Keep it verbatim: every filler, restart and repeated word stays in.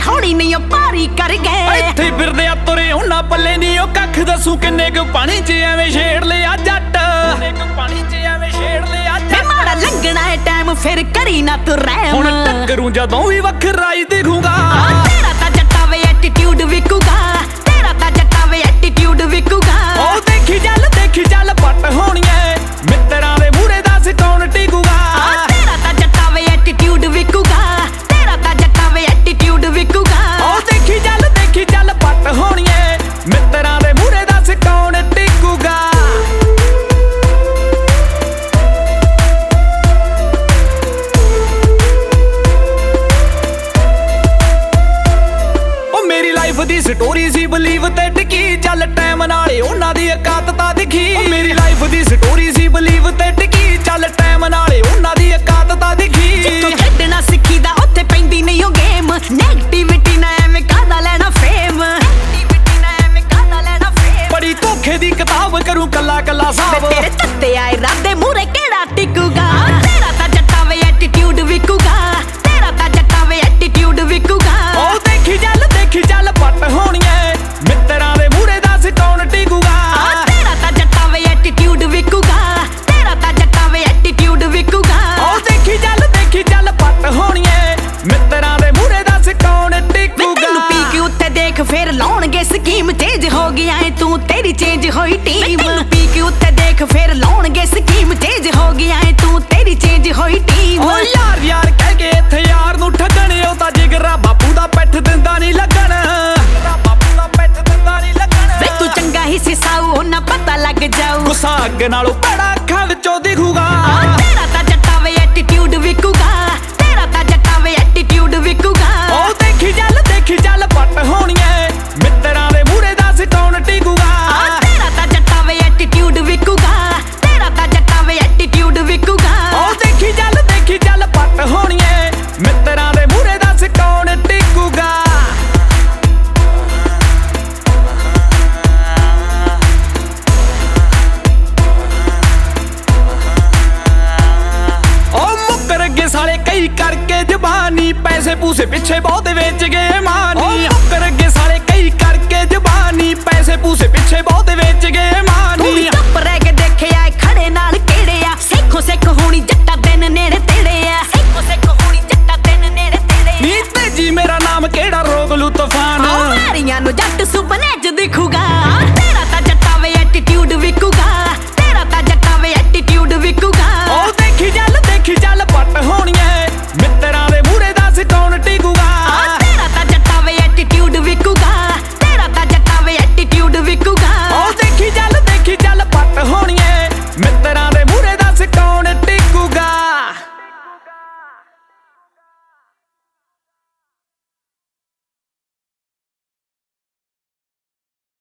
ਹੌਲੀ ਨਹੀਂ ਪਾਰੀ ਕਰ ਗਏ। ਇੱਥੇ ਫਿਰਦੇ ਆ ਤੁਰੇ ਉਹਨਾਂ ਪੱਲੇ ਨਹੀਂ ਉਹ ਕੱਖ ਦੱਸੂ ਕਿੰਨੇ ਕੁ ਪਾਣੀ 'ਚ ਐਵੇਂ ਛੇੜ ਲਿਆ ਜੱਟ, ਕਿੰਨੇ ਕੁ ਪਾਣੀ 'ਚ ਐਵੇਂ ਛੇੜ ਲਿਆ ਜੱਟ। ਮਾੜਾ ਲੰਘਣਾ ਏ ਟਾਈਮ ਫਿਰ ਕਰੀ ਨਾ ਤੂੰ ਰਹਿਮ, ਹੁਣ ਟੱਕਰੂ ਜਦੋਂ ਵੀ ਵੱਖਰਾ ਹੀ ਦਿਖੂਗਾ। ਤੇਰਾ ਤਾਂ ਜੱਟਾ ਵੇ ਐਟੀਟਿਊਡ ਵਿਕੂਗਾ, ਤੇਰਾ ਤਾਂ ਜੱਟਾ ਵੇ ਐਟੀਟਿਊਡ ਵਿਕੂਗਾ। ਉਹ ਦੇਖੀ ਚੱਲ ਦੇਖੀ ਚੱਲ ਪੱਟ ਹੋਣੀਏ ਮਿੱਤਰਾਂ ਦੇ ਮੂਹਰੇ ਦੱਸ ਕੌਣ ਟਿਕੂਗਾ। ਤੇਰਾ ਤਾਂ ਜੱਟਾ ਵੇ ਐਟੀਟਿਊਡ ਵਿਕੂਗਾ, ਤੇਰਾ ਤਾਂ ਜੱਟਾ ਵੇ ਐਟੀਟਿਊਡ ਵਿਕੂਗਾ। ਉਹ ਦੇਖੀ ਚੱਲ ਦੇਖੀ ਚੱਲ ਪੱਟ ਹੋਣੀਏ ਮਿੱਤਰਾਂ ਦੇ ਮੂਹਰੇ ਦੱਸ ਕੌਣ ਟਿਕੂਗਾ। ਉਹ ਮੇਰੀ ਲਾਈਫ ਦੀ ਸਟੋਰੀ ਸੀ ਬਲੀਵ ਤੇ ਟਿਕੀ, ਚੱਲ ਟਾਈਮ ਨਾਲੇ ਉਹਨਾਂ ਦੀ ਔਕਾਤ ਤਾਂ ਦਿਖੀ। ਉਹ ਮੇਰੀ ਲਾਈਫ ਦੀ ਸਟੋਰੀ ਸੀ ਬਲੀਵ ਤੇ ਟਿਕੀ, ਚੱਲ ਟਾਈਮ ਨਾਲੇ ਉਹਨਾਂ ਦੀ ਔਕਾਤ ਤਾਂ ਦਿਖੀ। ਜਿੱਥੋਂ ਖੇਡਣਾ ਸਿੱਖੀਦਾ ਉੱਥੇ ਪੈਂਦੀ ਨਹੀਂ ਉਹ ਗੇਮ, ਨੈਗੇਟਿਵਿਟੀ ਨਾ ਐਵੇਂ ਕਾਹਦਾ ਲੈਣਾ ਫੇਮ, ਨੈਗੇਟਿਵਿਟੀ ਨਾ ਐਵੇਂ ਕਾਹਦਾ ਲੈਣਾ ਫੇਮ। ਬੜੀ ਧੋਖੇ ਦੀ ਕਿਤਾਬ ਕਰੂੰ ਕੱਲਾ ਕੱਲਾ ਸਾਬ, ਤੇਰੇ ਤੱਤੇ ਆਏ ਰਾਦੇ ਮੂਹਰੇ ਕਿਹੜਾ ਟਿਕੂਗਾ। ਤੇਰਾ ਤਾਂ ਜੱਟਾ ਵੇ ਐਟੀਟਿਊਡ ਵਿਕੂਗਾ, ਤੇਰਾ ਤਾਂ ਜੱਟਾ ਵੇ ਐਟੀਟਿਊਡ ਵਿਕੂਗਾ। ਉਹ ਦੇਖੀ ਚੱਲ ਦੇਖੀ ਚੱਲ ਪੱਟ ਹੋਣੀਏ ਮਿੱਤਰਾਂ ਦੇ ਮੂਹਰੇ ਦੱਸ ਕੌਣ ਟਿਕੂਗਾ। ਤੇਰਾ ਤਾਂ ਜੱਟਾ ਵੇ ਐਟੀਟਿਊਡ ਵਿਕੂਗਾ, ਤੇਰਾ ਤਾਂ ਜੱਟਾ ਵੇ ਐਟੀਟਿਊਡ ਵਿਕੂਗਾ। ਉਹ ਦੇਖੀ ਚੱਲ ਦੇਖੀ ਚੱਲ ਪੱਟ ਹੋਣੀਏ ਮਿੱਤਰਾਂ ਦੇ ਮੂਹਰੇ ਦੱਸ ਕੌਣ ਟਿਕੂਗਾ। ਤੈਨੂੰ ਪੀ ਕੇ ਉੱਤੇ ਦੇਖ ਫੇਰ ਲਾਉਣਗੇ ਸਕੀਮ, ਚੇਂਜ ਹੋ ਗਿਆ ਏ ਤੂੰ ਤੇਰੀ ਚੇਂਜ ਹੋਈ ਟੀਮ। ਤੈਨੂੰ ਪੀ ਕੇ ਉੱਤੇ ਦੇਖ ਫੇਰ ਲਾਉਣਗੇ ਸਕੀਮ, ਚੇਂਜ ਹੋ ਗਿਆ ਏ ਤੂੰ ਤੇਰੀ ਚੇਂਜ ਹੋਈ ਟੀਮ। ਓ ਯਾਰ ਯਾਰ ਕਹਿ ਕੇ ਇੱਥੇ ਯਾਰ ਨੂੰ ਠੱਗਣ, ਉਹ ਤਾਂ ਜਿਗਰਾ ਬਾਪੂ ਦਾ ਪੈਠ ਦਿੰਦਾ ਨਹੀਂ ਲੱਗਣ, ਬਾਪੂ ਦਾ ਪੈਠ ਦਿੰਦਾ ਨਹੀਂ ਲੱਗਣ। ਵੇ ਤੂੰ ਚੰਗਾ ਹੀ ਸੀ ਸਾਊ ਉਹਨਾਂ ਪਤਾ ਲੱਗ ਜਾਊ, ਗੁੱਸਾ ਅੱਗ ਨਾਲੋਂ ਭੈੜਾ